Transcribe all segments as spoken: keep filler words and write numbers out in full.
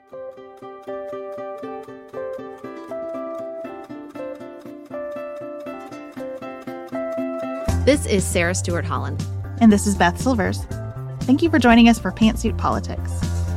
This is Sarah Stewart Holland. And this is Beth Silvers. Thank you for joining us for Pantsuit Politics.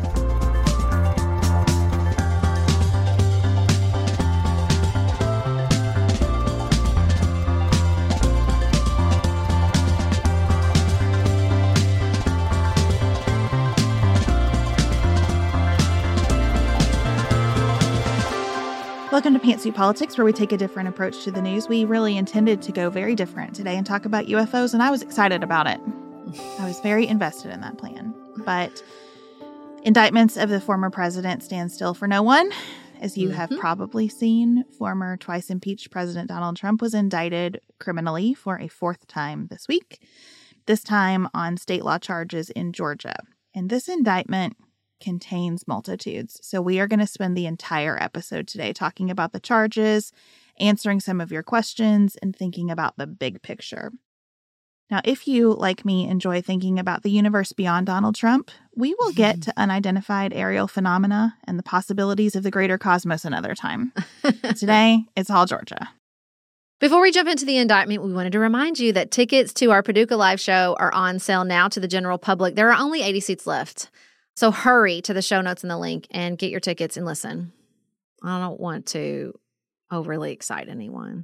Welcome to Pantsuit Politics, where we take a different approach to the news. We really intended to go very different today and talk about U F Os, and I was excited about it. I was very invested in that plan. But indictments of the former president stand still for no one. As you mm-hmm. have probably seen, former twice impeached President Donald Trump was indicted criminally for a fourth time this week, this time on state law charges in Georgia. And this indictment contains multitudes. So we are going to spend the entire episode today talking about the charges, answering some of your questions, and thinking about the big picture. Now, if you, like me, enjoy thinking about the universe beyond Donald Trump, we will get to unidentified aerial phenomena and the possibilities of the greater cosmos another time. Today, it's all Georgia. Before we jump into the indictment, we wanted to remind you that tickets to our Paducah Live show are on sale now to the general public. There are only eighty seats left. So hurry to the show notes and the link and get your tickets and listen. I don't want to overly excite anyone,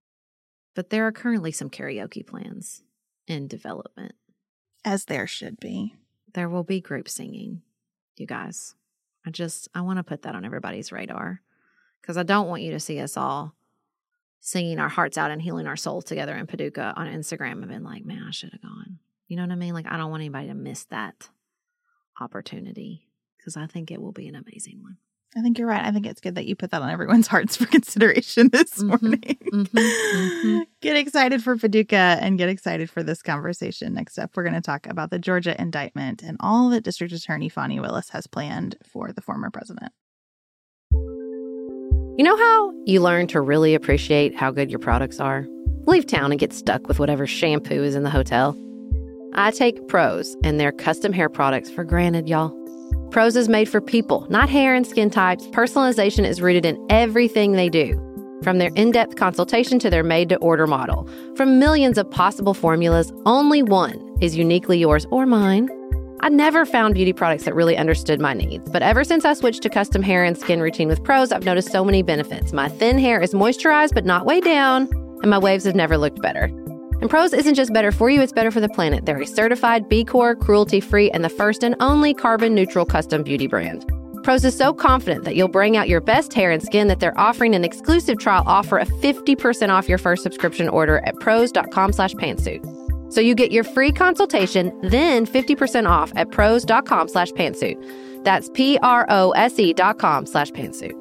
but there are currently some karaoke plans in development. As there should be. There will be group singing, you guys. I just, I want to put that on everybody's radar because I don't want you to see us all singing our hearts out and healing our souls together in Paducah on Instagram and been like, man, I should have gone. You know what I mean? Like, I don't want anybody to miss that opportunity because I think it will be an amazing one. I think you're right. I think it's good that you put that on everyone's hearts for consideration this mm-hmm, morning. Mm-hmm, mm-hmm. Get excited for Paducah and get excited for this conversation. Next up, we're going to talk about the Georgia indictment and all that District Attorney Fani Willis has planned for the former president. You know how you learn to really appreciate how good your products are? Leave town and get stuck with whatever shampoo is in the hotel. I take Prose and their custom hair products for granted, y'all. Prose is made for people, not hair and skin types. Personalization is rooted in everything they do. From their in-depth consultation to their made-to-order model. From millions of possible formulas, only one is uniquely yours or mine. I never found beauty products that really understood my needs. But ever since I switched to custom hair and skin routine with Prose, I've noticed so many benefits. My thin hair is moisturized but not weighed down, and my waves have never looked better. And Prose isn't just better for you, it's better for the planet. They're a certified B Corp, cruelty-free, and the first and only carbon-neutral custom beauty brand. Prose is so confident that you'll bring out your best hair and skin that they're offering an exclusive trial offer of fifty percent off your first subscription order at prose.com slash pantsuit. So you get your free consultation, then fifty percent off at prose.com slash pantsuit. That's P-R-O-S-E dot com slash pantsuit.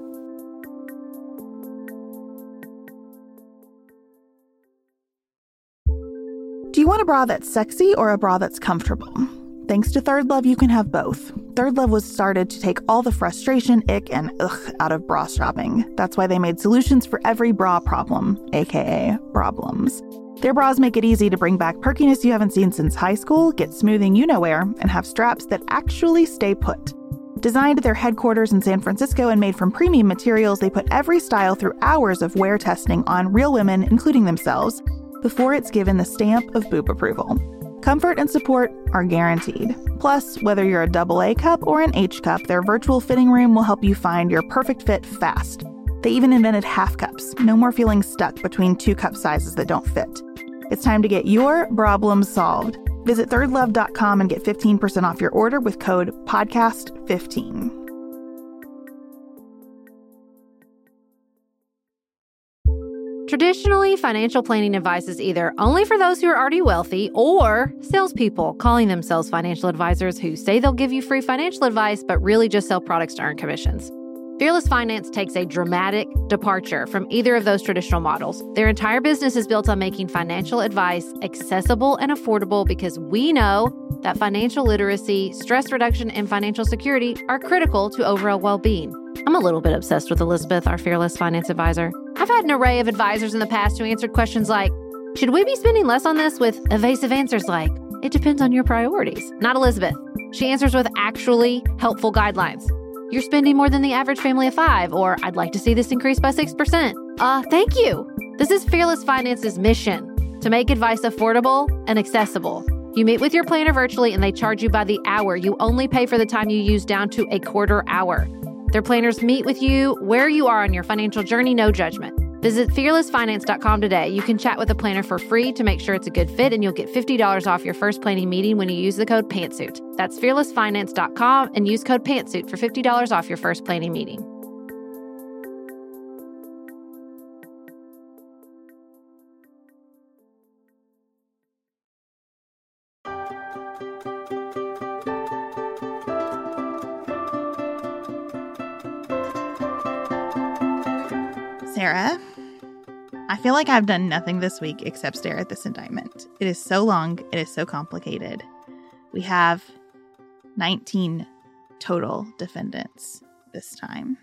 Do you want a bra that's sexy or a bra that's comfortable? Thanks to Third Love, you can have both. Third Love was started to take all the frustration, ick, and ugh out of bra shopping. That's why they made solutions for every bra problem, aka problems. Their bras make it easy to bring back perkiness you haven't seen since high school, get smoothing you-know-where, and have straps that actually stay put. Designed at their headquarters in San Francisco and made from premium materials, they put every style through hours of wear testing on real women, including themselves, before it's given the stamp of boob approval. Comfort and support are guaranteed. Plus, whether you're a double A cup or an H cup, their virtual fitting room will help you find your perfect fit fast. They even invented half cups. No more feeling stuck between two cup sizes that don't fit. It's time to get your problems solved. Visit third love dot com and get fifteen percent off your order with code podcast fifteen. Traditionally, financial planning advice is either only for those who are already wealthy or salespeople calling themselves financial advisors who say they'll give you free financial advice but really just sell products to earn commissions. Fearless Finance takes a dramatic departure from either of those traditional models. Their entire business is built on making financial advice accessible and affordable because we know that financial literacy, stress reduction, and financial security are critical to overall well-being. I'm a little bit obsessed with Elizabeth, our Fearless Finance advisor. I've had an array of advisors in the past who answered questions like, should we be spending less on this, with evasive answers like, it depends on your priorities. Not Elizabeth. She answers with actually helpful guidelines. You're spending more than the average family of five, or I'd like to see this increase by six percent. Uh, thank you. This is Fearless Finance's mission, to make advice affordable and accessible. You meet with your planner virtually and they charge you by the hour. You only pay for the time you use down to a quarter hour. Their planners meet with you where you are on your financial journey, no judgment. Visit fearless finance dot com today. You can chat with a planner for free to make sure it's a good fit, and you'll get fifty dollars off your first planning meeting when you use the code PANTSUIT. That's fearless finance dot com and use code PANTSUIT for fifty dollars off your first planning meeting. Sarah, I feel like I've done nothing this week except stare at this indictment. It is so long. It is so complicated. We have nineteen total defendants this time.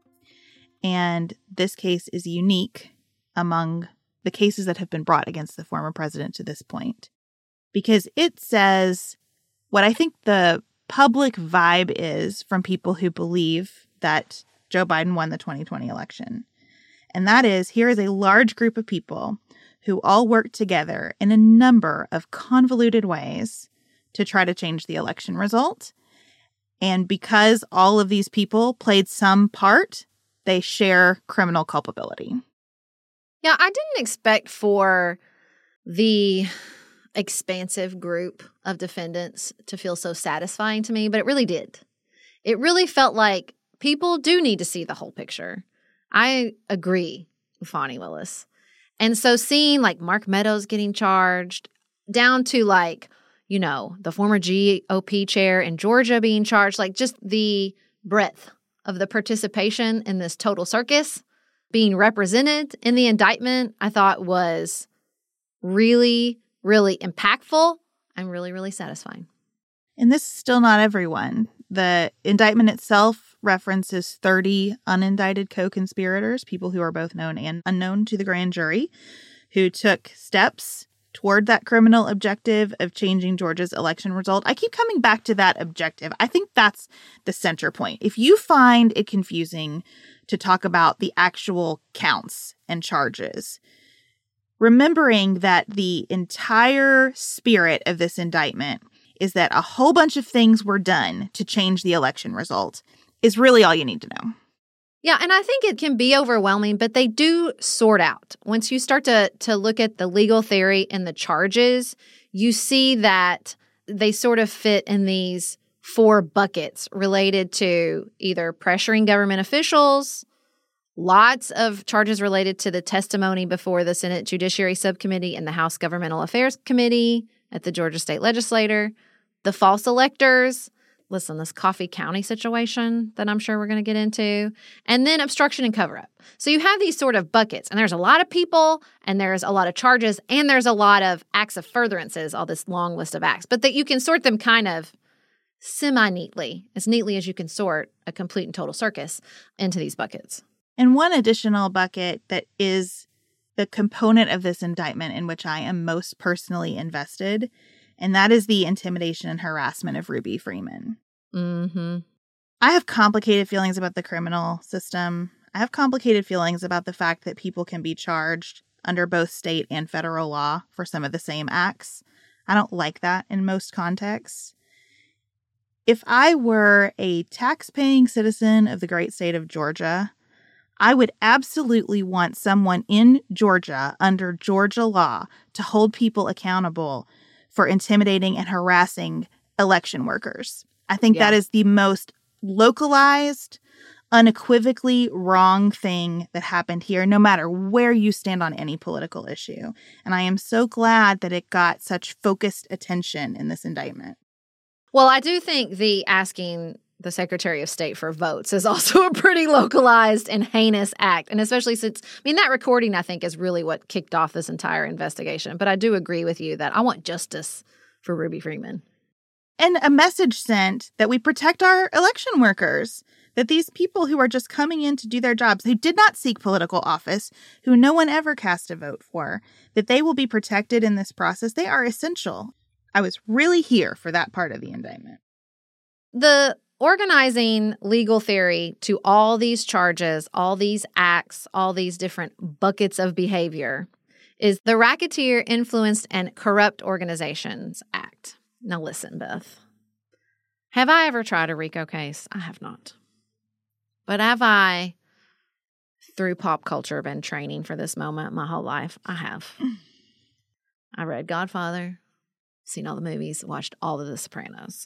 And this case is unique among the cases that have been brought against the former president to this point, because it says what I think the public vibe is from people who believe that Joe Biden won the twenty twenty election. And that is, here is a large group of people who all worked together in a number of convoluted ways to try to change the election result. And because all of these people played some part, they share criminal culpability. Yeah, I didn't expect for the expansive group of defendants to feel so satisfying to me, but it really did. It really felt like people do need to see the whole picture. I agree with Fani Willis. And so seeing like Mark Meadows getting charged down to like, you know, the former G O P chair in Georgia being charged, like just the breadth of the participation in this total circus being represented in the indictment, I thought was really, really impactful and really, really satisfying. And this is still not everyone. The indictment itself references thirty unindicted co-conspirators, people who are both known and unknown to the grand jury, who took steps toward that criminal objective of changing Georgia's election result. I keep coming back to that objective. I think that's the center point. If you find it confusing to talk about the actual counts and charges, remembering that the entire spirit of this indictment is that a whole bunch of things were done to change the election result is really all you need to know. Yeah, and I think it can be overwhelming, but they do sort out. Once you start to to look at the legal theory and the charges, you see that they sort of fit in these four buckets related to either pressuring government officials, lots of charges related to the testimony before the Senate Judiciary Subcommittee and the House Governmental Affairs Committee at the Georgia State Legislature, the false electors, listen, this Coffee County situation that I'm sure we're going to get into, and then obstruction and cover-up. So you have these sort of buckets, and there's a lot of people, and there's a lot of charges, and there's a lot of acts of furtherances, all this long list of acts, but that you can sort them kind of semi-neatly, as neatly as you can sort a complete and total circus into these buckets. And one additional bucket that is the component of this indictment in which I am most personally invested, and that is the intimidation and harassment of Ruby Freeman. Mm-hmm. I have complicated feelings about the criminal system. I have complicated feelings about the fact that people can be charged under both state and federal law for some of the same acts. I don't like that in most contexts. If I were a tax-paying citizen of the great state of Georgia, I would absolutely want someone in Georgia under Georgia law to hold people accountable for intimidating and harassing election workers. I think yeah. that is the most localized, unequivocally wrong thing that happened here, no matter where you stand on any political issue. And I am so glad that it got such focused attention in this indictment. Well, I do think the asking the Secretary of State for votes is also a pretty localized and heinous act. And especially since, I mean, that recording, I think, is really what kicked off this entire investigation. But I do agree with you that I want justice for Ruby Freeman. And a message sent that we protect our election workers, that these people who are just coming in to do their jobs, who did not seek political office, who no one ever cast a vote for, that they will be protected in this process. They are essential. I was really here for that part of the indictment. The organizing legal theory to all these charges, all these acts, all these different buckets of behavior is the Racketeer Influenced and Corrupt Organizations Act. Now listen, Beth. Have I ever tried a RICO case? I have not. But have I, through pop culture, been training for this moment my whole life? I have. I read Godfather, seen all the movies, watched all of The Sopranos.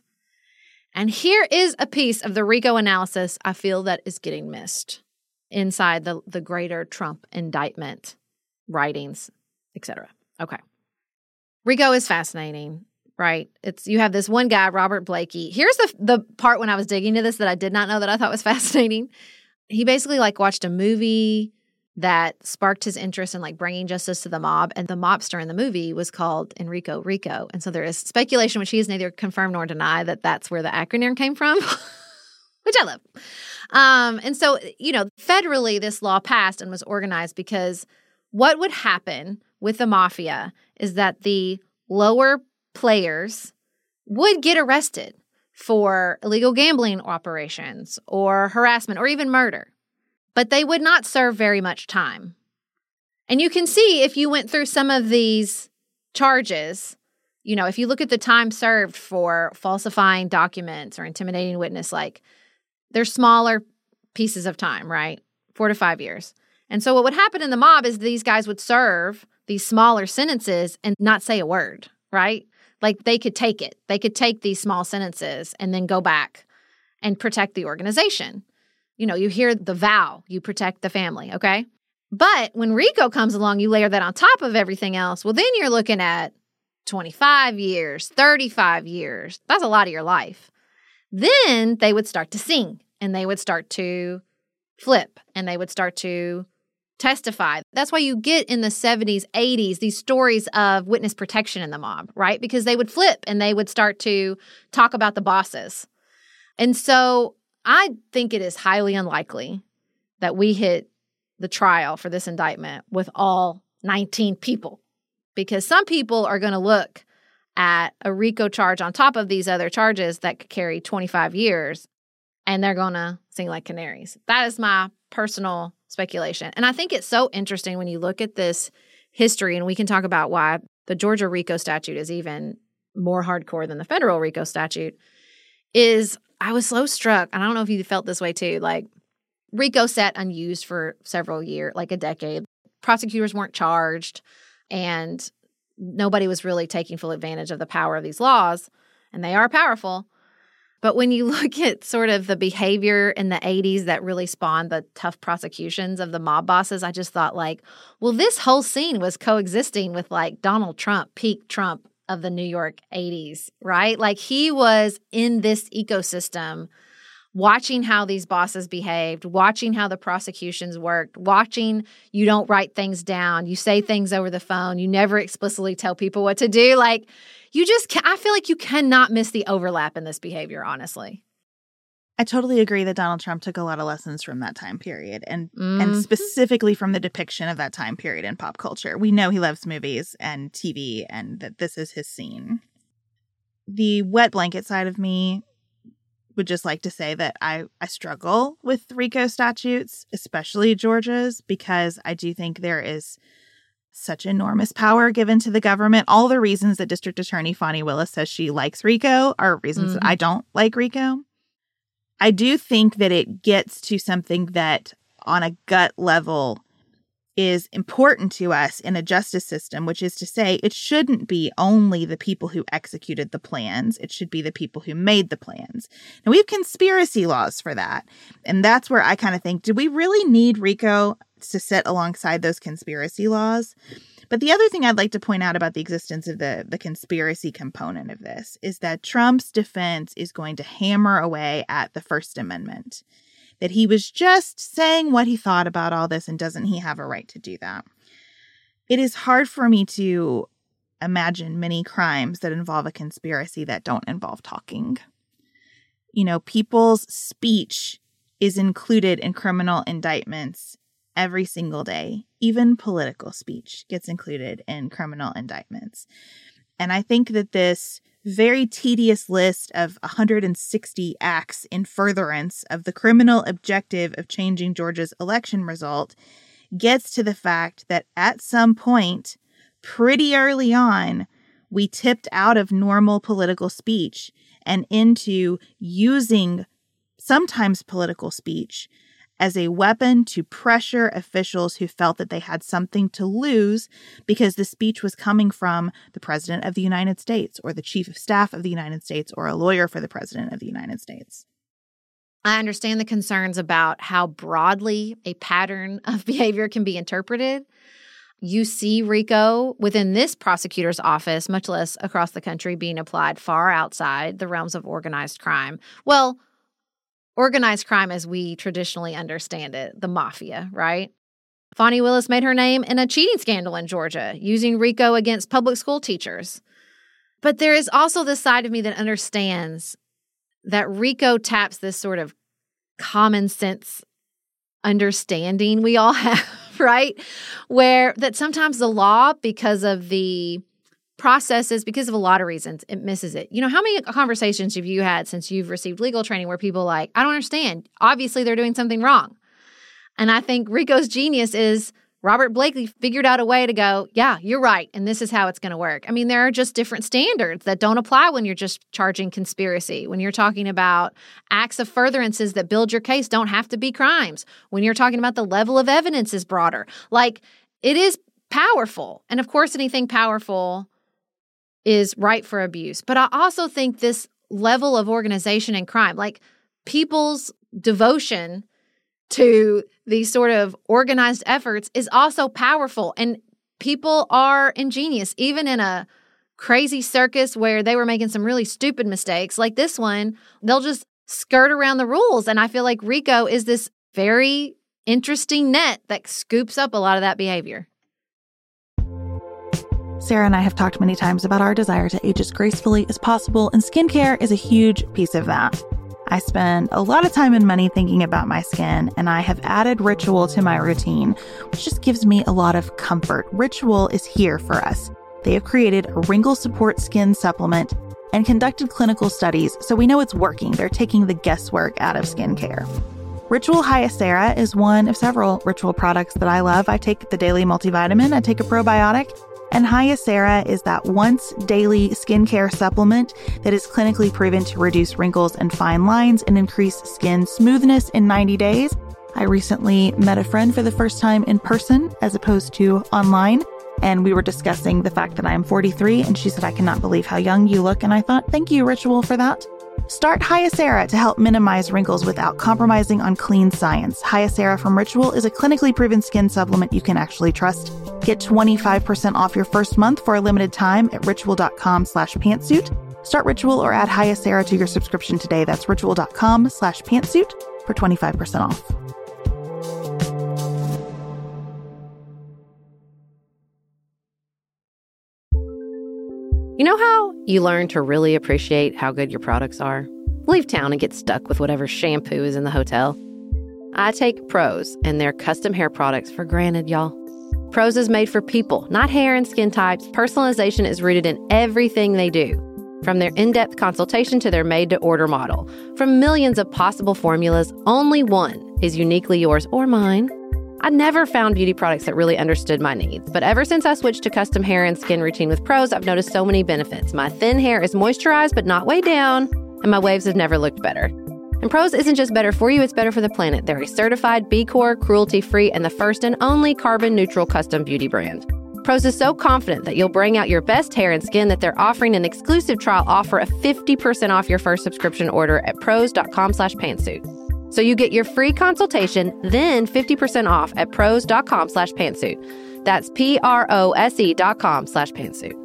And here is a piece of the RICO analysis I feel that is getting missed inside the, the greater Trump indictment writings, et cetera. Okay. RICO is fascinating, right? It's you have this one guy, Robert Blakey. Here's the the part when I was digging into this that I did not know that I thought was fascinating. He basically like watched a movie that sparked his interest in like bringing justice to the mob. And the mobster in the movie was called Enrico Rico. And so there is speculation, which he has neither confirmed nor denied, that that's where the acronym came from, which I love. Um, and so, you know, federally, this law passed and was organized because what would happen with the mafia is that the lower players would get arrested for illegal gambling operations or harassment or even murder. But they would not serve very much time. And you can see if you went through some of these charges, you know, if you look at the time served for falsifying documents or intimidating witness, like they're smaller pieces of time, right? Four to five years. And so what would happen in the mob is these guys would serve these smaller sentences and not say a word, right? Like they could take it. They could take these small sentences and then go back and protect the organization. You know, you hear the vow, you protect the family, okay? But when RICO comes along, you layer that on top of everything else. Well, then you're looking at twenty-five years, thirty-five years. That's a lot of your life. Then they would start to sing and they would start to flip and they would start to testify. That's why you get in the seventies, eighties, these stories of witness protection in the mob, right? Because they would flip and they would start to talk about the bosses. And so I think it is highly unlikely that we hit the trial for this indictment with all nineteen people, because some people are going to look at a RICO charge on top of these other charges that could carry twenty-five years, and they're going to sing like canaries. That is my personal speculation. And I think it's so interesting when you look at this history, and we can talk about why the Georgia RICO statute is even more hardcore than the federal RICO statute, is I was so struck, and I don't know if you felt this way too, like RICO sat unused for several years, like a decade. Prosecutors weren't charged, and nobody was really taking full advantage of the power of these laws, and they are powerful. But when you look at sort of the behavior in the eighties that really spawned the tough prosecutions of the mob bosses, I just thought like, well, this whole scene was coexisting with like Donald Trump, peak Trump of the New York eighties, right? Like he was in this ecosystem watching how these bosses behaved, watching how the prosecutions worked, watching you don't write things down, you say things over the phone, you never explicitly tell people what to do. Like you just, can, I feel like you cannot miss the overlap in this behavior, honestly. I totally agree that Donald Trump took a lot of lessons from that time period and Mm. and specifically from the depiction of that time period in pop culture. We know he loves movies and T V and that this is his scene. The wet blanket side of me would just like to say that I, I struggle with RICO statutes, especially Georgia's, because I do think there is such enormous power given to the government. All the reasons that District Attorney Fani Willis says she likes RICO are reasons Mm-hmm. that I don't like RICO. I do think that it gets to something that on a gut level is important to us in a justice system, which is to say it shouldn't be only the people who executed the plans. It should be the people who made the plans. And we have conspiracy laws for that. And that's where I kind of think, do we really need RICO to sit alongside those conspiracy laws? But the other thing I'd like to point out about the existence of the, the conspiracy component of this is that Trump's defense is going to hammer away at the First Amendment. That he was just saying what he thought about all this, and doesn't he have a right to do that? It is hard for me to imagine many crimes that involve a conspiracy that don't involve talking. You know, people's speech is included in criminal indictments every single day. Even political speech gets included in criminal indictments. And I think that this very tedious list of one hundred sixty acts in furtherance of the criminal objective of changing Georgia's election result gets to the fact that at some point, pretty early on, we tipped out of normal political speech and into using sometimes political speech as a weapon to pressure officials who felt that they had something to lose because the speech was coming from the President of the United States or the Chief of Staff of the United States or a lawyer for the President of the United States. I understand the concerns about how broadly a pattern of behavior can be interpreted. You see RICO within this prosecutor's office, much less across the country, being applied far outside the realms of organized crime. Well, organized crime as we traditionally understand it, the mafia, right? Fani Willis made her name in a cheating scandal in Georgia, using RICO against public school teachers. But there is also this side of me that understands that RICO taps this sort of common sense understanding we all have, right? Where that sometimes the law, because of the processes, because of a lot of reasons, it misses it. You know, how many conversations have you had since you've received legal training where people are like, I don't understand. Obviously, they're doing something wrong. And I think RICO's genius is Robert Blakely figured out a way to go, yeah, you're right, and this is how it's going to work. I mean, there are just different standards that don't apply when you're just charging conspiracy. When you're talking about acts of furtherances that build your case don't have to be crimes. When you're talking about the level of evidence is broader. Like, it is powerful. And of course, anything powerful is ripe for abuse. But I also think this level of organization and crime, like people's devotion to these sort of organized efforts, is also powerful. And people are ingenious, even in a crazy circus where they were making some really stupid mistakes like this one, they'll just skirt around the rules. And I feel like RICO is this very interesting net that scoops up a lot of that behavior. Sarah and I have talked many times about our desire to age as gracefully as possible, and skincare is a huge piece of that. I spend a lot of time and money thinking about my skin, and I have added Ritual to my routine, which just gives me a lot of comfort. Ritual is here for us. They have created a wrinkle support skin supplement and conducted clinical studies, so we know it's working. They're taking the guesswork out of skincare. Ritual Hyacera is one of several Ritual products that I love. I take the daily multivitamin, I take a probiotic, and Hyacera is that once daily skincare supplement that is clinically proven to reduce wrinkles and fine lines and increase skin smoothness in ninety days. I recently met a friend for the first time in person as opposed to online, and we were discussing the fact that I am forty-three, and she said, I cannot believe how young you look. And I thought, thank you, Ritual, for that. Start Hyacera to help minimize wrinkles without compromising on clean science. Hyacera from Ritual is a clinically proven skin supplement you can actually trust. Get twenty-five percent off your first month for a limited time at ritual.com slash pantsuit. Start Ritual or add Hyacera to your subscription today. That's ritual.com slash pantsuit for twenty-five percent off. You know how you learn to really appreciate how good your products are? Leave town and get stuck with whatever shampoo is in the hotel. I take Prose and their custom hair products for granted, y'all. Prose is made for people, not hair and skin types. Personalization is rooted in everything they do. From their in-depth consultation to their made-to-order model. From millions of possible formulas, only one is uniquely yours or mine. I never found beauty products that really understood my needs, but ever since I switched to custom hair and skin routine with Prose, I've noticed so many benefits. My thin hair is moisturized but not weighed down, and my waves have never looked better. And Prose isn't just better for you, it's better for the planet. They're a certified B Corp, cruelty-free, and the first and only carbon-neutral custom beauty brand. Prose is so confident that you'll bring out your best hair and skin that they're offering an exclusive trial offer of fifty percent off your first subscription order at prose.com slash pantsuit. So you get your free consultation, then fifty percent off at prose.com slash pantsuit. That's P-R-O-S-E dot com slash pantsuit.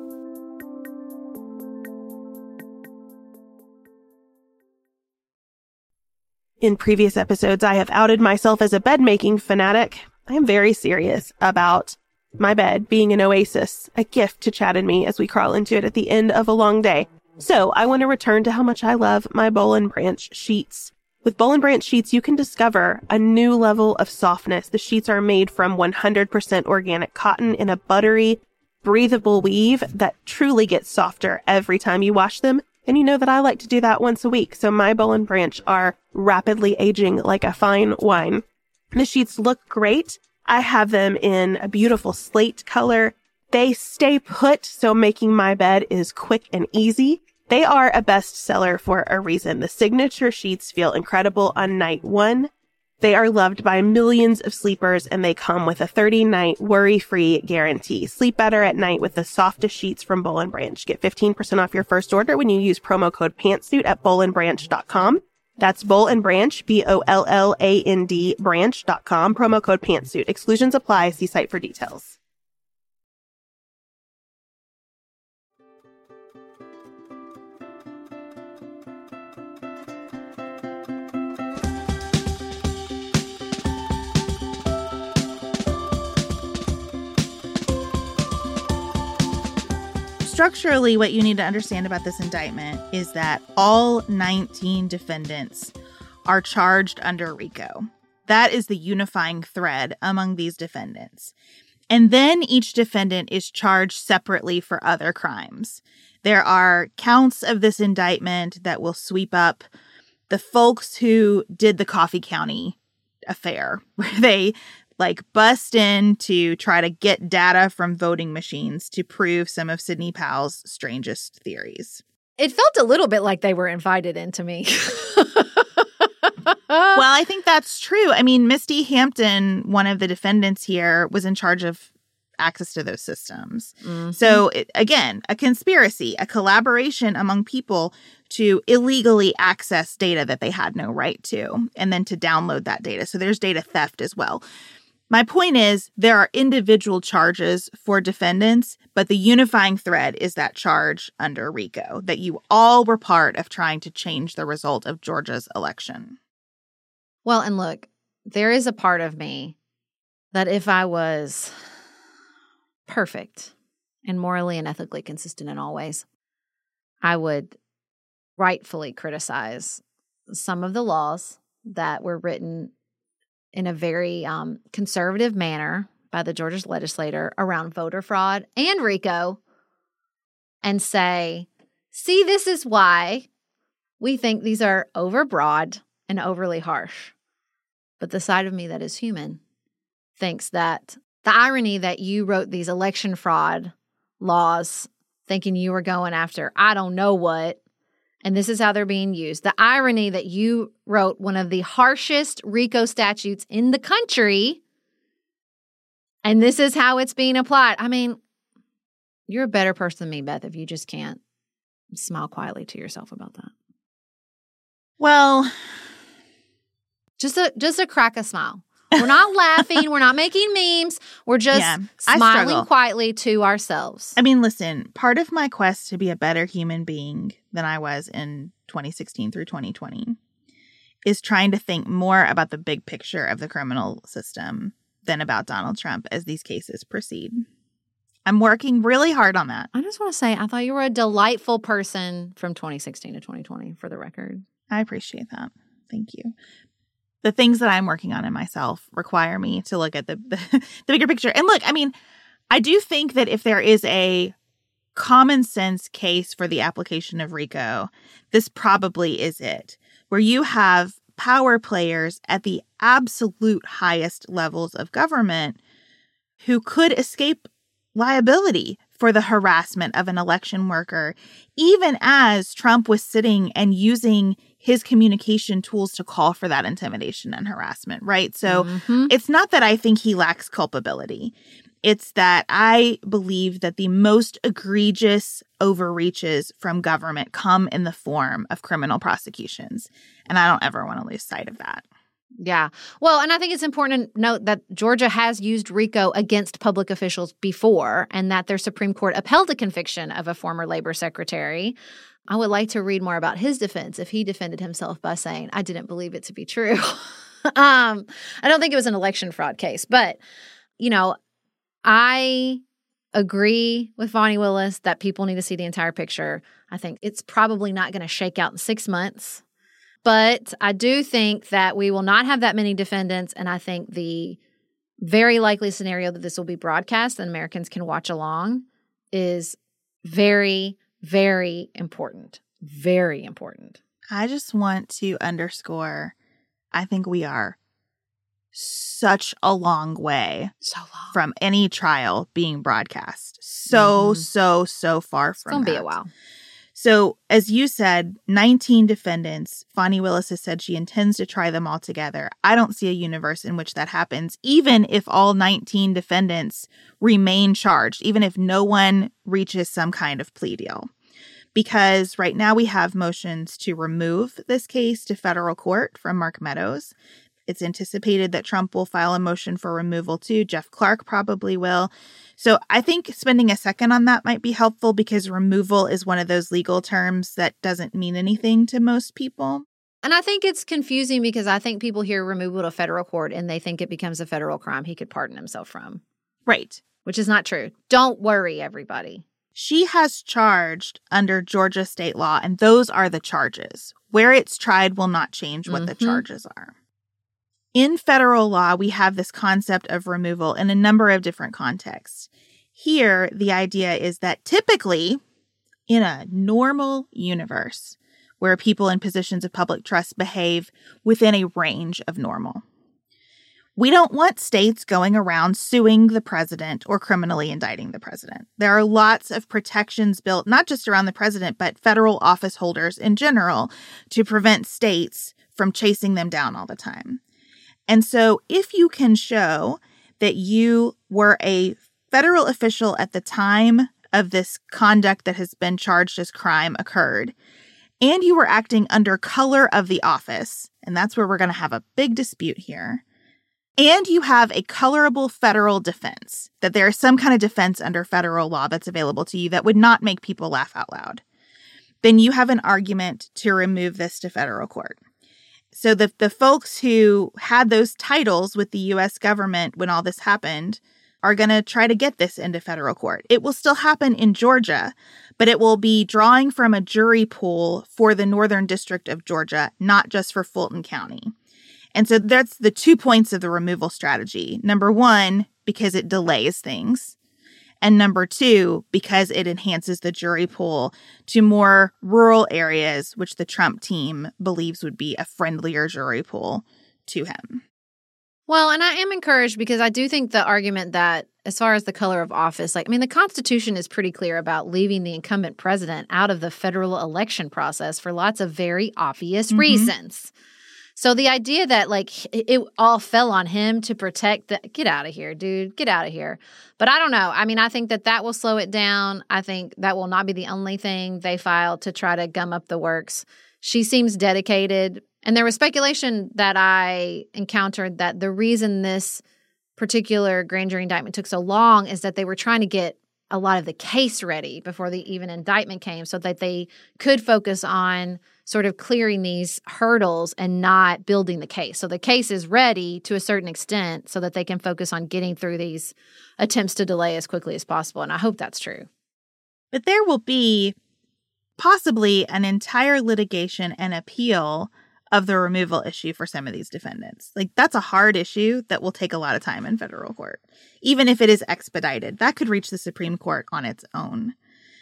In previous episodes, I have outed myself as a bed-making fanatic. I am very serious about my bed being an oasis, a gift to Chad and me as we crawl into it at the end of a long day. So I want to return to how much I love my Boll and Branch sheets. With Boll and Branch sheets, you can discover a new level of softness. The sheets are made from one hundred percent organic cotton in a buttery, breathable weave that truly gets softer every time you wash them. And you know that I like to do that once a week. So my Boll and Branch are rapidly aging like a fine wine. The sheets look great. I have them in a beautiful slate color. They stay put, so making my bed is quick and easy. They are a bestseller for a reason. The signature sheets feel incredible on night one. They are loved by millions of sleepers, and they come with a thirty-night worry-free guarantee. Sleep better at night with the softest sheets from Boll and Branch. Get fifteen percent off your first order when you use promo code PANTSUIT at boll and branch dot com. That's Boll and Branch, B O L L A N D, branch dot com, promo code PANTSUIT. Exclusions apply. See site for details. Structurally, what you need to understand about this indictment is that all nineteen defendants are charged under RICO. That is the unifying thread among these defendants. And then each defendant is charged separately for other crimes. There are counts of this indictment that will sweep up the folks who did the Coffee County affair, where they like bust in to try to get data from voting machines to prove some of Sidney Powell's strangest theories. It felt a little bit like they were invited into me. Well, I think that's true. I mean, Misty Hampton, one of the defendants here, was in charge of access to those systems. Mm-hmm. So, it, again, a conspiracy, a collaboration among people to illegally access data that they had no right to, and then to download that data. So there's data theft as well. My point is, there are individual charges for defendants, but the unifying thread is that charge under RICO, that you all were part of trying to change the result of Georgia's election. Well, and look, there is a part of me that if I was perfect and morally and ethically consistent in all ways, I would rightfully criticize some of the laws that were written in a very um, conservative manner by the Georgia legislator around voter fraud and RICO and say, see, this is why we think these are overbroad and overly harsh. But the side of me that is human thinks that the irony that you wrote these election fraud laws thinking you were going after I don't know what, and this is how they're being used. The irony that you wrote one of the harshest RICO statutes in the country, and this is how it's being applied. I mean, you're a better person than me, Beth, if you just can't smile quietly to yourself about that. Well, just a just a crack a smile. We're not laughing. We're not making memes. We're just yeah, smiling quietly to ourselves. I mean, listen, part of my quest to be a better human being than I was in twenty sixteen through twenty twenty is trying to think more about the big picture of the criminal system than about Donald Trump as these cases proceed. I'm working really hard on that. I just want to say, I thought you were a delightful person from twenty sixteen to twenty twenty, for the record. I appreciate that. Thank you. The things that I'm working on in myself require me to look at the, the, the bigger picture. And look, I mean, I do think that if there is a common sense case for the application of RICO, this probably is it, where you have power players at the absolute highest levels of government who could escape liability for the harassment of an election worker, even as Trump was sitting and using his communication tools to call for that intimidation and harassment, right? So mm-hmm. It's not that I think he lacks culpability. It's that I believe that the most egregious overreaches from government come in the form of criminal prosecutions. And I don't ever want to lose sight of that. Yeah. Well, and I think it's important to note that Georgia has used RICO against public officials before, and that their Supreme Court upheld a conviction of a former labor secretary. I would like to read more about his defense if he defended himself by saying, I didn't believe it to be true. um, I don't think it was an election fraud case, but, you know, I agree with Vonnie Willis that people need to see the entire picture. I think it's probably not going to shake out in six months. But I do think that we will not have that many defendants, and I think the very likely scenario that this will be broadcast and Americans can watch along is very, very important. Very important. I just want to underscore, I think we are such a long way So long. from any trial being broadcast. So, Mm-hmm. so, so far from It's going to that. be a while. So, as you said, nineteen defendants. Fani Willis has said she intends to try them all together. I don't see a universe in which that happens, even if all nineteen defendants remain charged, even if no one reaches some kind of plea deal. Because right now we have motions to remove this case to federal court from Mark Meadows. It's anticipated that Trump will file a motion for removal too. Jeff Clark probably will. So I think spending a second on that might be helpful because removal is one of those legal terms that doesn't mean anything to most people. And I think it's confusing because I think people hear removal to federal court and they think it becomes a federal crime he could pardon himself from. Right. Which is not true. Don't worry, everybody. She has charged under Georgia state law, and those are the charges. Where it's tried will not change what the Mhm. charges are. In federal law, we have this concept of removal in a number of different contexts. Here, the idea is that typically, in a normal universe, where people in positions of public trust behave within a range of normal, we don't want states going around suing the president or criminally indicting the president. There are lots of protections built, not just around the president, but federal office holders in general, to prevent states from chasing them down all the time. And so if you can show that you were a federal official at the time of this conduct that has been charged as crime occurred, and you were acting under color of the office, and that's where we're going to have a big dispute here, and you have a colorable federal defense, that there is some kind of defense under federal law that's available to you that would not make people laugh out loud, then you have an argument to remove this to federal court. So the the folks who had those titles with the U S government when all this happened are going to try to get this into federal court. It will still happen in Georgia, but it will be drawing from a jury pool for the Northern District of Georgia, not just for Fulton County. And so that's the two points of the removal strategy. Number one, because it delays things. And number two, because it enhances the jury pool to more rural areas, which the Trump team believes would be a friendlier jury pool to him. Well, and I am encouraged because I do think the argument that as far as the color of office, like, I mean, the Constitution is pretty clear about leaving the incumbent president out of the federal election process for lots of very obvious mm-hmm. reasons. So the idea that, like, it, it all fell on him to protect the – get out of here, dude. Get out of here. But I don't know. I mean, I think that that will slow it down. I think that will not be the only thing they file to try to gum up the works. She seems dedicated. And there was speculation that I encountered that the reason this particular grand jury indictment took so long is that they were trying to get a lot of the case ready before the even indictment came so that they could focus on sort of clearing these hurdles and not building the case. So the case is ready to a certain extent so that they can focus on getting through these attempts to delay as quickly as possible. And I hope that's true. But there will be possibly an entire litigation and appeal of the removal issue for some of these defendants. Like, that's a hard issue that will take a lot of time in federal court. Even if it is expedited, that could reach the Supreme Court on its own.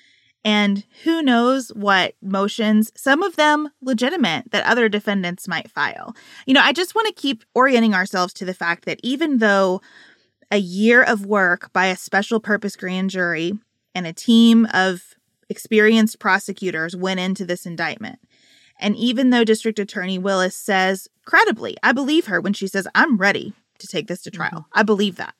And who knows what motions, some of them legitimate, that other defendants might file. You know, I just want to keep orienting ourselves to the fact that even though a year of work by a special purpose grand jury and a team of experienced prosecutors went into this indictment, and even though District Attorney Willis says credibly, I believe her when she says, I'm ready to take this to trial. Mm-hmm. I believe that.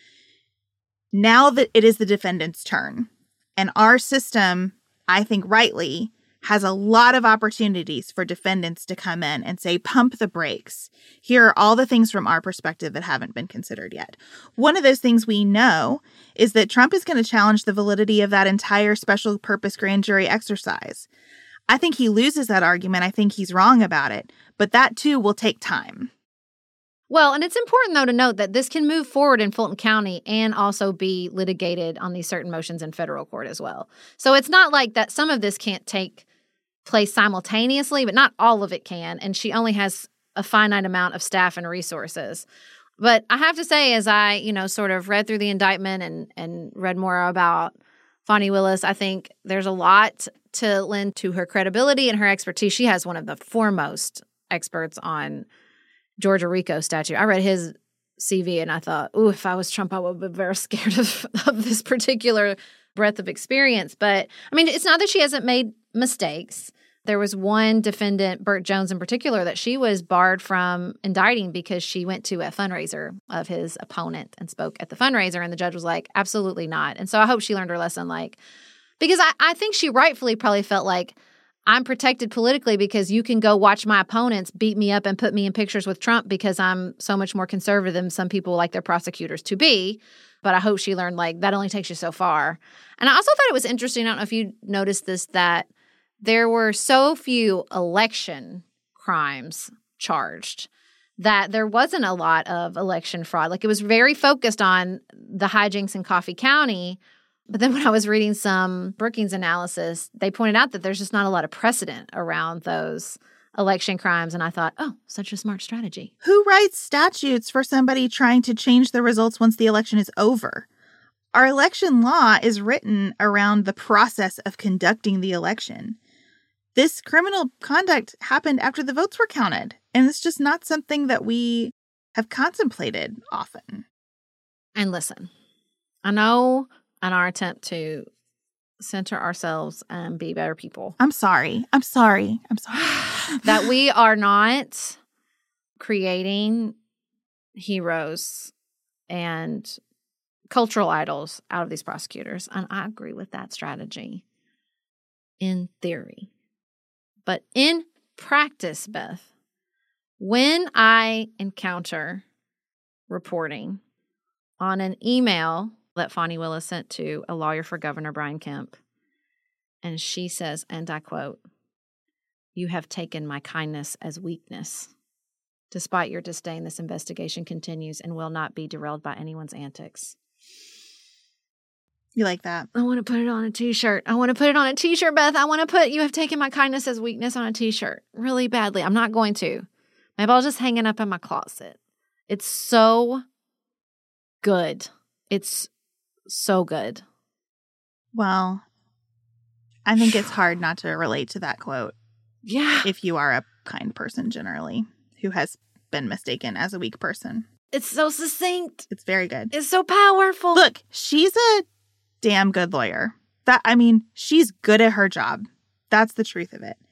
Now that it is the defendant's turn, and our system, I think rightly, has a lot of opportunities for defendants to come in and say, pump the brakes. Here are all the things from our perspective that haven't been considered yet. One of those things we know is that Trump is going to challenge the validity of that entire special purpose grand jury exercise. I think he loses that argument. I think he's wrong about it. But that, too, will take time. Well, and it's important, though, to note that this can move forward in Fulton County and also be litigated on these certain motions in federal court as well. So it's not like that some of this can't take place simultaneously, but not all of it can. And she only has a finite amount of staff and resources. But I have to say, as I, you know, sort of read through the indictment and, and read more about Fani Willis, I think there's a lot to lend to her credibility and her expertise. She has one of the foremost experts on Georgia RICO statute. I read his C V and I thought, ooh, if I was Trump, I would be very scared of, of this particular breadth of experience. But, I mean, it's not that she hasn't made mistakes. There was one defendant, Burt Jones in particular, that she was barred from indicting because she went to a fundraiser of his opponent and spoke at the fundraiser, and the judge was like, absolutely not. And so I hope she learned her lesson, like, because I, I think she rightfully probably felt like, I'm protected politically because you can go watch my opponents beat me up and put me in pictures with Trump because I'm so much more conservative than some people like their prosecutors to be. But I hope she learned, like, that only takes you so far. And I also thought it was interesting, I don't know if you noticed this, that there were so few election crimes charged that there wasn't a lot of election fraud. Like, it was very focused on the hijinks in Coffee County. But then when I was reading some Brookings analysis, they pointed out that there's just not a lot of precedent around those election crimes. And I thought, oh, such a smart strategy. Who writes statutes for somebody trying to change the results once the election is over? Our election law is written around the process of conducting the election. This criminal conduct happened after the votes were counted, and it's just not something that we have contemplated often. And listen, I know in our attempt to center ourselves and be better people, I'm sorry. I'm sorry. I'm sorry. that we are not creating heroes and cultural idols out of these prosecutors. And I agree with that strategy in theory. But in practice, Beth, when I encounter reporting on an email that Fani Willis sent to a lawyer for Governor Brian Kemp, and she says, and I quote, "You have taken my kindness as weakness. Despite your disdain, this investigation continues and will not be derailed by anyone's antics." You like that? I want to put it on a t-shirt. I want to put it on a t-shirt, Beth. I want to put "You have taken my kindness as weakness" on a t-shirt really badly. I'm not going to. Maybe I'll just hang it up in my closet. It's so good. It's so good. Well, I think it's hard not to relate to that quote. Yeah. If you are a kind person generally who has been mistaken as a weak person. It's so succinct. It's very good. It's so powerful. Look, she's a damn good lawyer. That I mean, she's good at her job. That's the truth of it.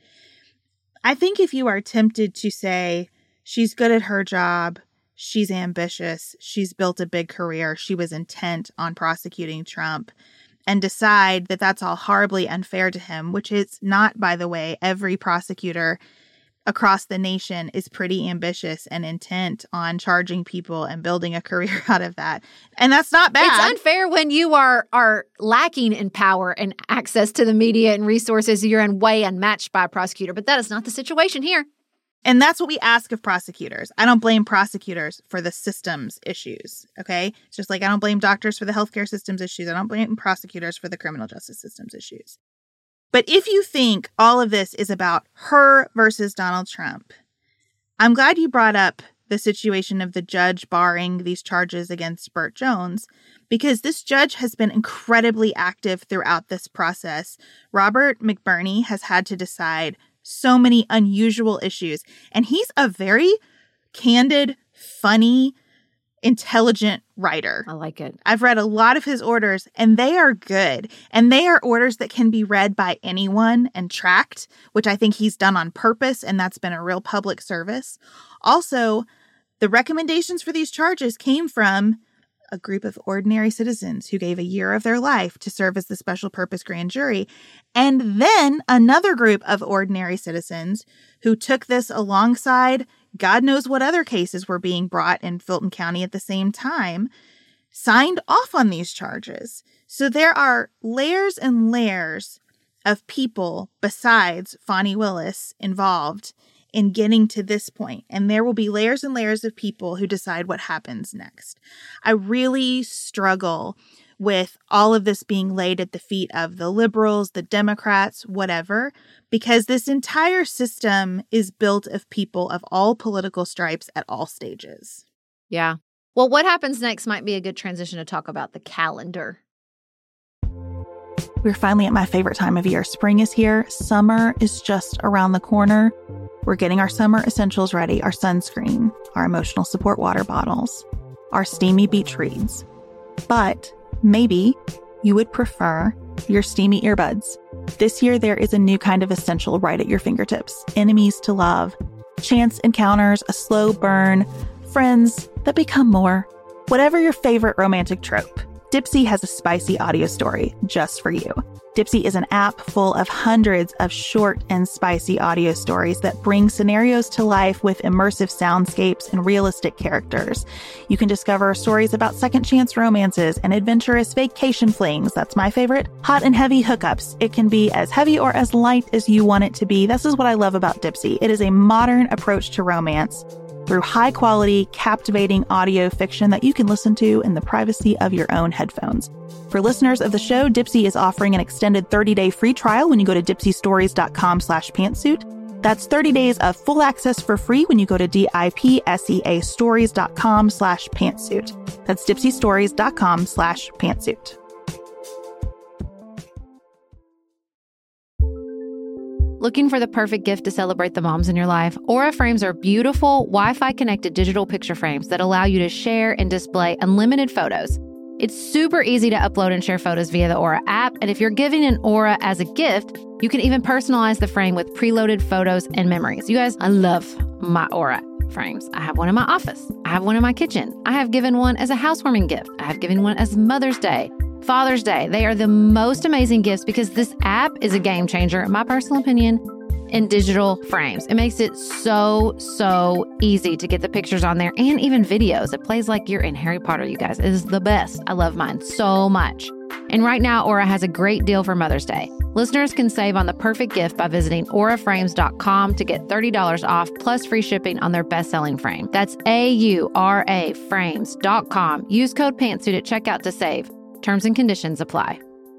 I think if you are tempted to say she's good at her job, she's ambitious, she's built a big career, she was intent on prosecuting Trump, and decide that that's all horribly unfair to him, which is not, by the way. Every prosecutor across the nation is pretty ambitious and intent on charging people and building a career out of that. And that's not bad. It's unfair when you are are lacking in power and access to the media and resources. You're in way unmatched by a prosecutor. But that is not the situation here. And that's what we ask of prosecutors. I don't blame prosecutors for the systems issues, okay? It's just like I don't blame doctors for the healthcare systems issues. I don't blame prosecutors for the criminal justice systems issues. But if you think all of this is about her versus Donald Trump, I'm glad you brought up the situation of the judge barring these charges against Burt Jones, because this judge has been incredibly active throughout this process. Robert McBurney has had to decide so many unusual issues, and he's a very candid, funny, intelligent writer. I like it. I've read a lot of his orders, and they are good. And they are orders that can be read by anyone and tracked, which I think he's done on purpose, and that's been a real public service. Also, the recommendations for these charges came from a group of ordinary citizens who gave a year of their life to serve as the special purpose grand jury, and then another group of ordinary citizens who took this alongside God knows what other cases were being brought in Fulton County at the same time, signed off on these charges. So there are layers and layers of people besides Fani Willis involved in getting to this point. And there will be layers and layers of people who decide what happens next. I really struggle with all of this being laid at the feet of the liberals, the Democrats, whatever, because this entire system is built of people of all political stripes at all stages. Yeah. Well, what happens next might be a good transition to talk about the calendar. We're finally at my favorite time of year. Spring is here. Summer is just around the corner. We're getting our summer essentials ready, our sunscreen, our emotional support water bottles, our steamy beach reads. But maybe you would prefer your steamy earbuds. This year, there is a new kind of essential right at your fingertips. Enemies to love, chance encounters, a slow burn, friends that become more. Whatever your favorite romantic trope, Dipsea has a spicy audio story just for you. Dipsea is an app full of hundreds of short and spicy audio stories that bring scenarios to life with immersive soundscapes and realistic characters. You can discover stories about second chance romances and adventurous vacation flings. That's my favorite. Hot and heavy hookups. It can be as heavy or as light as you want it to be. This is what I love about Dipsea. It is a modern approach to romance through high-quality, captivating audio fiction that you can listen to in the privacy of your own headphones. For listeners of the show, Dipsea is offering an extended thirty-day free trial when you go to dipseastories.com slash pantsuit. That's thirty days of full access for free when you go to D-I-P-S-E-A stories.com slash pantsuit. That's dipseastories.com slash pantsuit. Looking for the perfect gift to celebrate the moms in your life? Aura frames are beautiful, Wi-Fi connected digital picture frames that allow you to share and display unlimited photos. It's super easy to upload and share photos via the Aura app, and if you're giving an Aura as a gift, you can even personalize the frame with preloaded photos and memories. You guys, I love my Aura frames. I have one in my office. I have one in my kitchen. I have given one as a housewarming gift. I have given one as Mother's Day, Father's Day. They are the most amazing gifts because this app is a game changer, in my personal opinion, in digital frames. It makes it so, so easy to get the pictures on there and even videos. It plays like you're in Harry Potter, you guys. It is the best. I love mine so much. And right now, Aura has a great deal for Mother's Day. Listeners can save on the perfect gift by visiting aura frames dot com to get thirty dollars off plus free shipping on their best-selling frame. That's A U R A frames dot com. Use code PANTSUIT at checkout to save. Terms and conditions apply.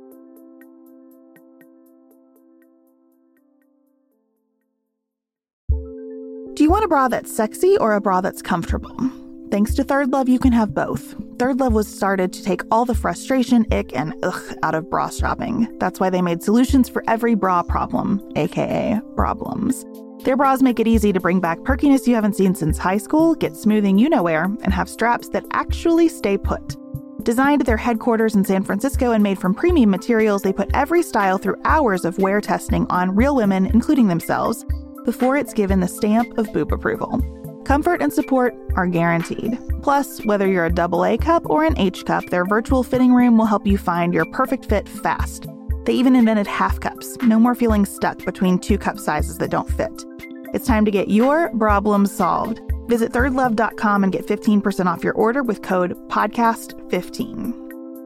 Do you want a bra that's sexy or a bra that's comfortable? Thanks to Third Love, you can have both. Third Love was started to take all the frustration, ick, and ugh out of bra shopping. That's why they made solutions for every bra problem, aka problems. Their bras make it easy to bring back perkiness you haven't seen since high school, get smoothing you-know-where, and have straps that actually stay put. Designed at their headquarters in San Francisco and made from premium materials, they put every style through hours of wear testing on real women, including themselves, before it's given the stamp of boob approval. Comfort and support are guaranteed. Plus, whether you're a double A cup or an H cup, their virtual fitting room will help you find your perfect fit fast. They even invented half cups. No more feeling stuck between two cup sizes that don't fit. It's time to get your problem solved. Visit third love dot com and get fifteen percent off your order with code podcast fifteen.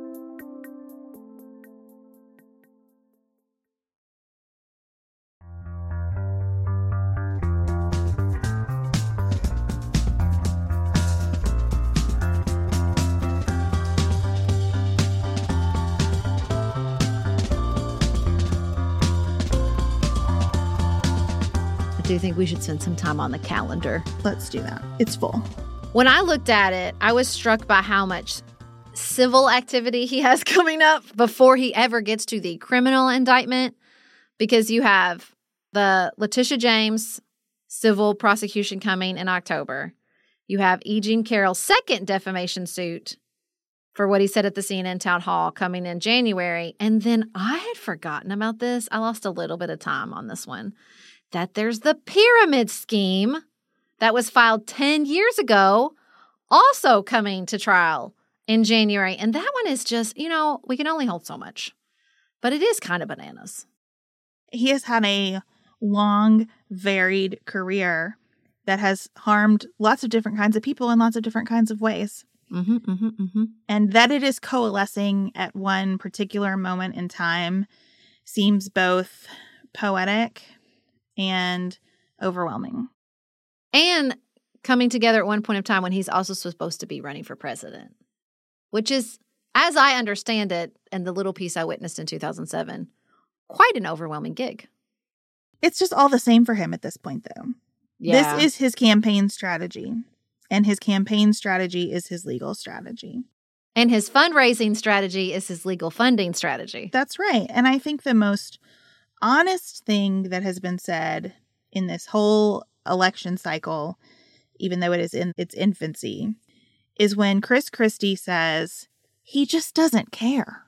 I do think we should spend some time on the calendar. Let's do that. It's full. When I looked at it, I was struck by how much civil activity he has coming up before he ever gets to the criminal indictment, because you have the Letitia James civil prosecution coming in October. You have E. Jean Carroll's second defamation suit for what he said at the C N N town hall coming in January. And then I had forgotten about this. I lost a little bit of time on this one. That there's the pyramid scheme that was filed ten years ago, also coming to trial in January. And that one is just, you know, we can only hold so much. But it is kind of bananas. He has had a long, varied career that has harmed lots of different kinds of people in lots of different kinds of ways. Mm-hmm, mm-hmm, mm-hmm. And that it is coalescing at one particular moment in time seems both poetic and overwhelming. And coming together at one point of time when he's also supposed to be running for president, which is, as I understand it, and the little piece I witnessed in two thousand seven, quite an overwhelming gig. It's just all the same for him at this point, though. Yeah. This is his campaign strategy, and his campaign strategy is his legal strategy. And his fundraising strategy is his legal funding strategy. That's right. And I think the most honest thing that has been said in this whole election cycle, even though it is in its infancy, is when Chris Christie says he just doesn't care.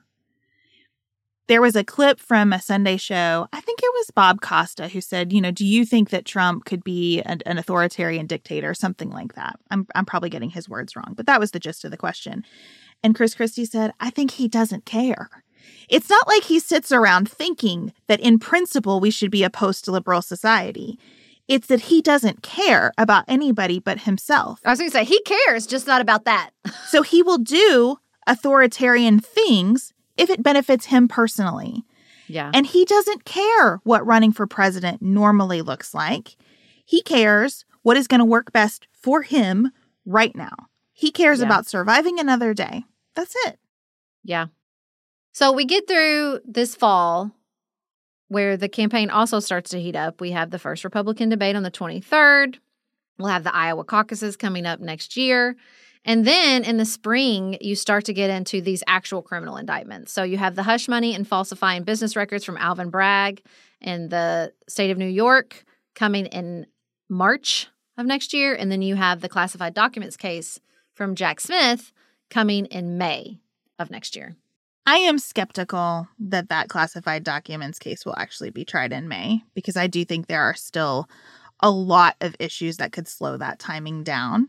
There was a clip from a Sunday show. I think it was Bob Costa who said, you know, do you think that Trump could be an, an authoritarian dictator, something like that? I'm I'm probably getting his words wrong, but that was the gist of the question. And Chris Christie said, I think he doesn't care. It's not like he sits around thinking that in principle we should be a post-liberal society. It's that he doesn't care about anybody but himself. I was going to say, he cares, just not about that. So he will do authoritarian things if it benefits him personally. Yeah. And he doesn't care what running for president normally looks like. He cares what is going to work best for him right now. He cares Yeah. about surviving another day. That's it. Yeah. So we get through this fall where the campaign also starts to heat up. We have the first Republican debate on the twenty-third. We'll have the Iowa caucuses coming up next year. And then in the spring, you start to get into these actual criminal indictments. So you have the hush money and falsifying business records from Alvin Bragg in the state of New York coming in March of next year. And then you have the classified documents case from Jack Smith coming in May of next year. I am skeptical that that classified documents case will actually be tried in May, because I do think there are still a lot of issues that could slow that timing down.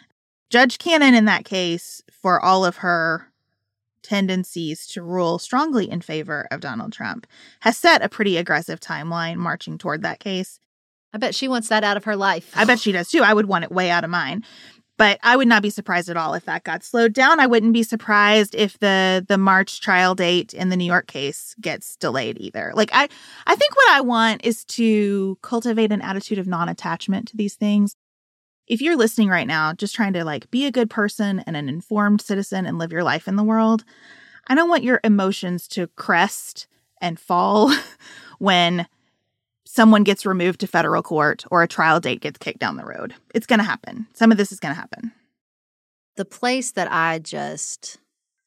Judge Cannon in that case, for all of her tendencies to rule strongly in favor of Donald Trump, has set a pretty aggressive timeline marching toward that case. I bet she wants that out of her life. I bet she does too. I would want it way out of mine. But I would not be surprised at all if that got slowed down. I wouldn't be surprised if the the March trial date in the New York case gets delayed either. Like, I, I think what I want is to cultivate an attitude of non-attachment to these things. If you're listening right now, just trying to like be a good person and an informed citizen and live your life in the world, I don't want your emotions to crest and fall when someone gets removed to federal court or a trial date gets kicked down the road. It's going to happen. Some of this is going to happen. The place that I just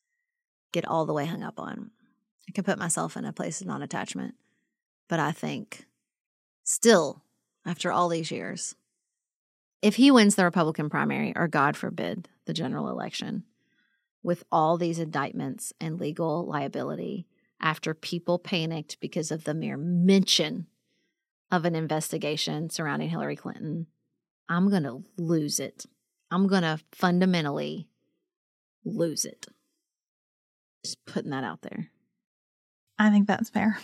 get all the way hung up on, I can put myself in a place of non-attachment, but I think still, after all these years, if he wins the Republican primary, or God forbid, the general election, with all these indictments and legal liability after people panicked because of the mere mention of an investigation surrounding Hillary Clinton, I'm going to lose it. I'm going to fundamentally lose it. Just putting that out there. I think that's fair.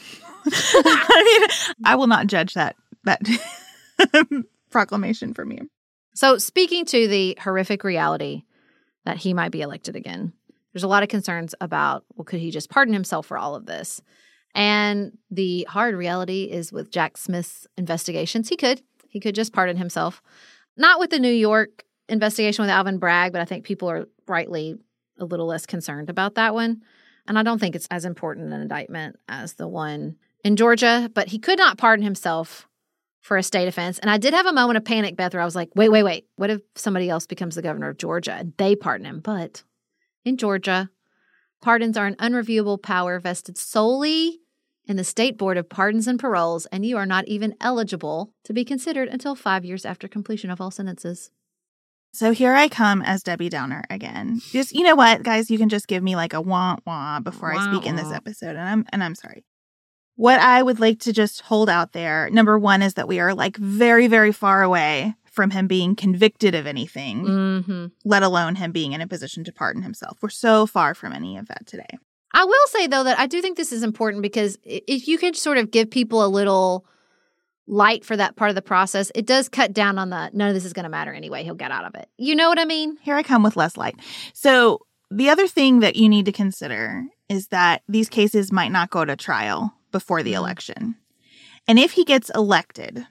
I mean, I will not judge that that proclamation from you. So speaking to the horrific reality that he might be elected again, there's a lot of concerns about, well, could he just pardon himself for all of this? And the hard reality is with Jack Smith's investigations, he could. He could just pardon himself. Not with the New York investigation with Alvin Bragg, but I think people are rightly a little less concerned about that one. And I don't think it's as important an indictment as the one in Georgia. But he could not pardon himself for a state offense. And I did have a moment of panic, Beth, where I was like, wait, wait, wait. What if somebody else becomes the governor of Georgia and they pardon him? But in Georgia, pardons are an unreviewable power vested solely in the State Board of Pardons and Paroles, and you are not even eligible to be considered until five years after completion of all sentences. So here I come as Debbie Downer again. Just, you know what, guys, you can just give me like a wah wah before Wah, I speak in this wah. episode, and I'm and I'm sorry. What I would like to just hold out there, number one, is that we are like very, very far away from him being convicted of anything, Mm-hmm. let alone him being in a position to pardon himself. We're so far from any of that today. I will say, though, that I do think this is important because if you could sort of give people a little light for that part of the process, it does cut down on the, none of this is going to matter anyway. He'll get out of it. You know what I mean? Here I come with less light. So the other thing that you need to consider is that these cases might not go to trial before the Mhm. election. And if he gets elected,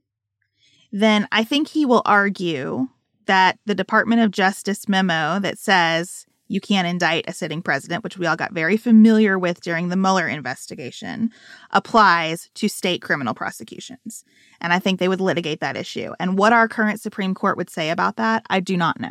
then I think he will argue that the Department of Justice memo that says you can't indict a sitting president, which we all got very familiar with during the Mueller investigation, applies to state criminal prosecutions. And I think they would litigate that issue. And what our current Supreme Court would say about that, I do not know.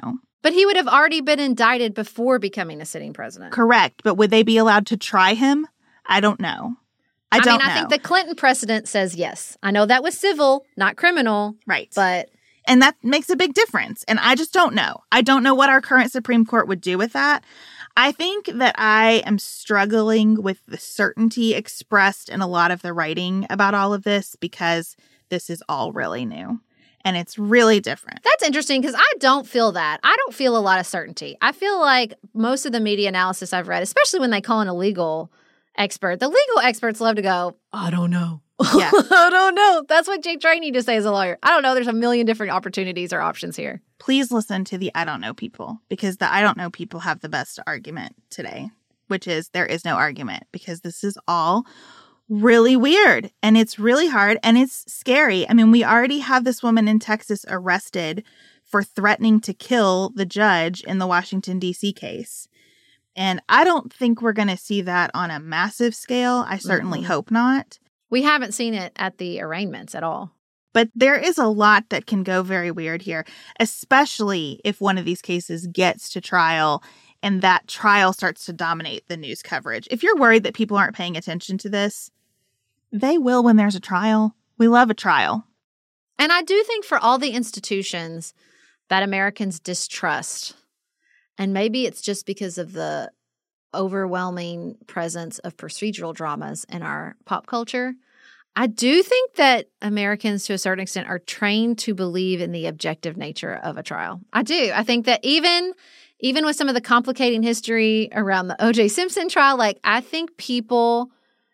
But he would have already been indicted before becoming a sitting president. Correct. But would they be allowed to try him? I don't know. I don't I mean, know. I think the Clinton precedent says yes. I know that was civil, not criminal. Right. But And that makes a big difference. And I just don't know. I don't know what our current Supreme Court would do with that. I think that I am struggling with the certainty expressed in a lot of the writing about all of this because this is all really new and it's really different. That's interesting because I don't feel that. I don't feel a lot of certainty. I feel like most of the media analysis I've read, especially when they call in a legal expert, the legal experts love to go, I don't know. Yeah. I don't know. That's what Jake Trainey to say as a lawyer. I don't know. There's a million different opportunities or options here. Please listen to the I don't know people because the I don't know people have the best argument today, which is there is no argument because this is all really weird and it's really hard and it's scary. I mean, we already have this woman in Texas arrested for threatening to kill the judge in the Washington, D C case. And I don't think we're going to see that on a massive scale. I certainly mm-hmm. hope not. We haven't seen it at the arraignments at all. But there is a lot that can go very weird here, especially if one of these cases gets to trial and that trial starts to dominate the news coverage. If you're worried that people aren't paying attention to this, they will when there's a trial. We love a trial. And I do think for all the institutions that Americans distrust, and maybe it's just because of the overwhelming presence of procedural dramas in our pop culture, I do think that Americans, to a certain extent, are trained to believe in the objective nature of a trial. I do. I think that even even with some of the complicating history around the O J Simpson trial, like I think people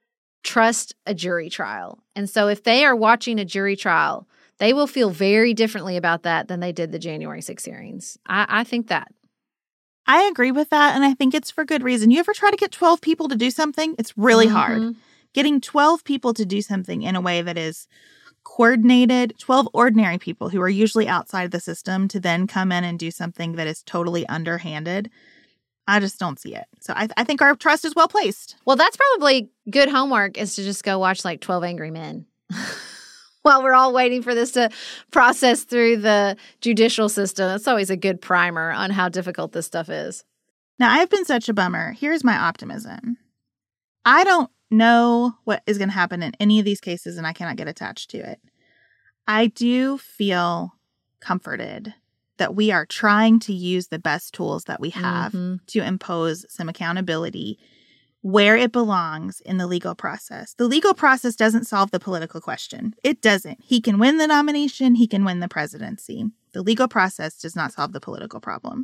trust a jury trial. And so if they are watching a jury trial, they will feel very differently about that than they did the January sixth hearings. I, I think that. I agree with that, and I think it's for good reason. You ever try to get twelve people to do something? It's really mm-hmm. hard. Getting twelve people to do something in a way that is coordinated, twelve ordinary people who are usually outside the system to then come in and do something that is totally underhanded, I just don't see it. So I, I think our trust is well placed. Well, that's probably good homework is to just go watch like twelve Angry Men while we're all waiting for this to process through the judicial system. That's always a good primer on how difficult this stuff is. Now, I've been such a bummer. Here's my optimism. I don't know what is going to happen in any of these cases, and I cannot get attached to it. I do feel comforted that we are trying to use the best tools that we have mm-hmm. to impose some accountability where it belongs in the legal process. The legal process doesn't solve the political question. It doesn't. He can win the nomination. He can win the presidency. The legal process does not solve the political problem.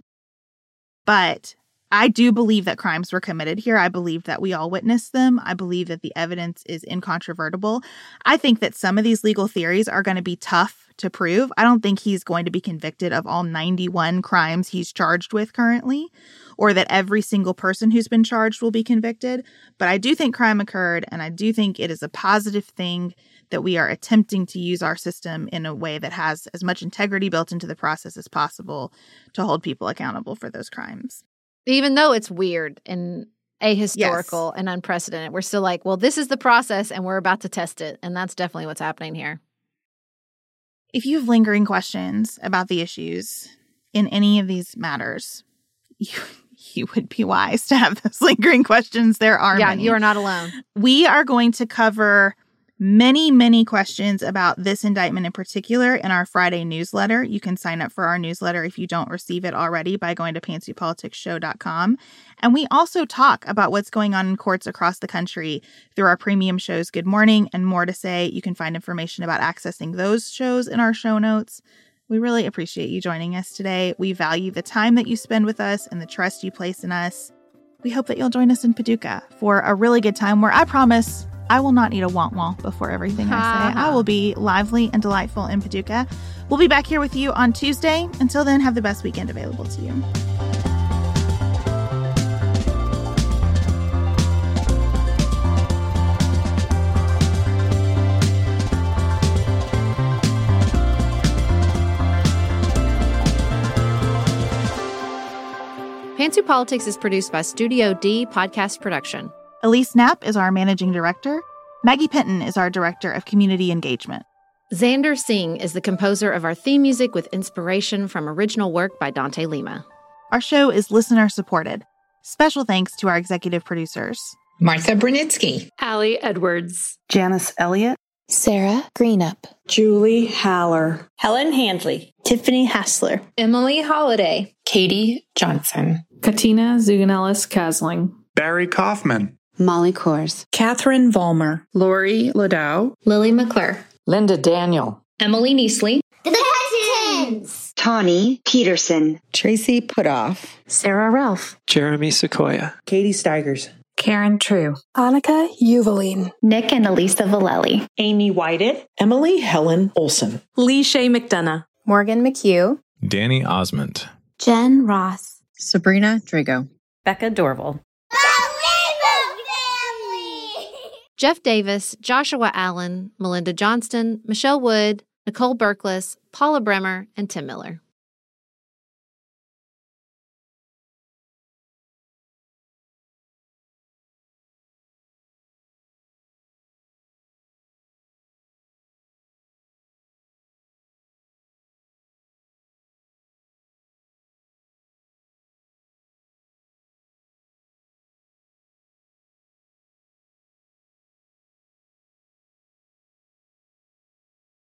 But I do believe that crimes were committed here. I believe that we all witnessed them. I believe that the evidence is incontrovertible. I think that some of these legal theories are going to be tough to prove. I don't think he's going to be convicted of all ninety-one crimes he's charged with currently, or that every single person who's been charged will be convicted. But I do think crime occurred, and I do think it is a positive thing that we are attempting to use our system in a way that has as much integrity built into the process as possible to hold people accountable for those crimes. Even though it's weird and ahistorical yes. and unprecedented, we're still like, well, this is the process and we're about to test it. And that's definitely what's happening here. If you have lingering questions about the issues in any of these matters, you, you would be wise to have those lingering questions. There are Yeah, many. You are not alone. We are going to cover many, many questions about this indictment in particular in our Friday newsletter. You can sign up for our newsletter if you don't receive it already by going to pantsuit politics show dot com. And we also talk about what's going on in courts across the country through our premium shows, Good Morning and More to Say. You can find information about accessing those shows in our show notes. We really appreciate you joining us today. We value the time that you spend with us and the trust you place in us. We hope that you'll join us in Paducah for a really good time where I promise I will not eat a want-want before everything I say. I will be lively and delightful in Paducah. We'll be back here with you on Tuesday. Until then, have the best weekend available to you. Pantsuit Politics is produced by Studio D Podcast Production. Elise Knapp is our managing director. Maggie Penton is our director of community engagement. Xander Singh is the composer of our theme music with inspiration from original work by Dante Lima. Our show is listener supported. Special thanks to our executive producers, Martha Brunitsky, Allie Edwards, Janice Elliott, Sarah Greenup, Julie Haller, Helen Handley, Tiffany Hassler, Emily Holiday, Katie Johnson, Katina Zuganellis-Kasling, Barry Kaufman, Molly Kors, Catherine Vollmer, Lori Ladow, Lily McClure, Linda Daniel, Emily Neasley, The Hutchins, Tawny Peterson, Tracy Putoff, Sarah Ralph, Jeremy Sequoia, Katie Steigers, Karen True, Annika Uvaline, Nick and Elisa Vallely, Amy Whited, Emily Helen Olson, Lee Shea McDonough, Morgan McHugh, Danny Osmond, Jen Ross, Sabrina Drago, Becca Dorval, Jeff Davis, Joshua Allen, Melinda Johnston, Michelle Wood, Nicole Berkless, Paula Bremer, and Tim Miller.